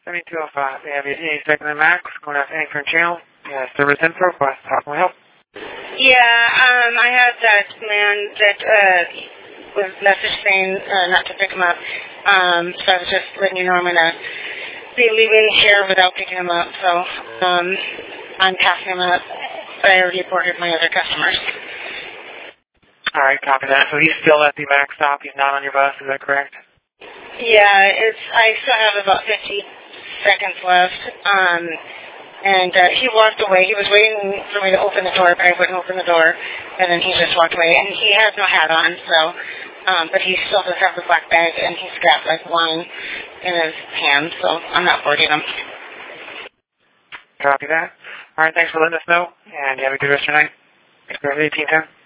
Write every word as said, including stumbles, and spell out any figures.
seventy-two oh five. We have your eighty-second and Max going out to Anchor and Channel. Yeah, service info request. How can we help? Yeah, um, I had that man that uh, was message saying uh, not to pick him up. Um, so I was just letting you know I'm going to be leaving here without picking him up. So um, I'm passing him up. I already boarded my other customers. All right, copy that. So he's still at the Max stop. He's not on your bus. Is that correct? Yeah, it's. I still have about fifty seconds left. Um, and uh, he walked away. He was waiting for me to open the door, but I wouldn't open the door. And then he just walked away. And he has no hat on, so. Um, but he still does have the black bag, and he's got like wine in his hand, so I'm not boarding him. Copy that. All right, thanks for letting us know, and you have a good rest of your night. It's eighteen ten.